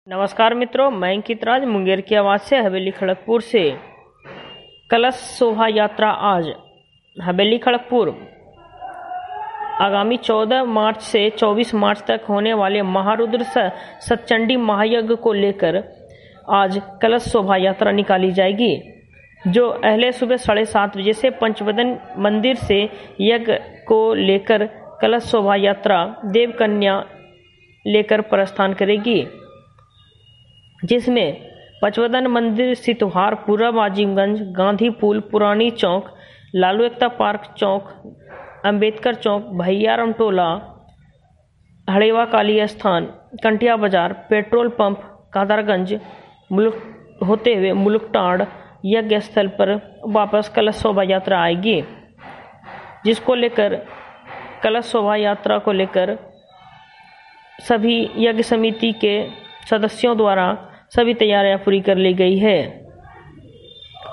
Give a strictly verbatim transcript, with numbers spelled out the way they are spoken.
नमस्कार मित्रों, मैं अंकित राज मुंगेर की आवाज़ से हवेली खड़गपुर से। कलश शोभा यात्रा आज हवेली खड़गपुर आगामी चौदह मार्च से चौबीस मार्च तक होने वाले महारुद्र सतचंडी महायज्ञ को लेकर आज कलश शोभा यात्रा निकाली जाएगी, जो अहले सुबह साढ़े सात बजे से पंचवदन मंदिर से यज्ञ को लेकर कलश शोभा यात्रा देवकन्या लेकर प्रस्थान करेगी, जिसमें पंचवदन मंदिर, सितवार, पूरब आजिमगंज, गांधी पुल, पुरानी चौक, लालू एकता पार्क चौक, अंबेडकर चौक, भैयाराम टोला, हड़ेवा काली स्थान, कंटिया बाजार, पेट्रोल पंप, कादरगंज मुल्क होते हुए मुल्कटाड़ यज्ञ स्थल पर वापस कलश शोभा यात्रा आएगी, जिसको लेकर कलश शोभा यात्रा को लेकर सभी यज्ञ समिति के सदस्यों द्वारा सभी तैयारियां पूरी कर ली गई है।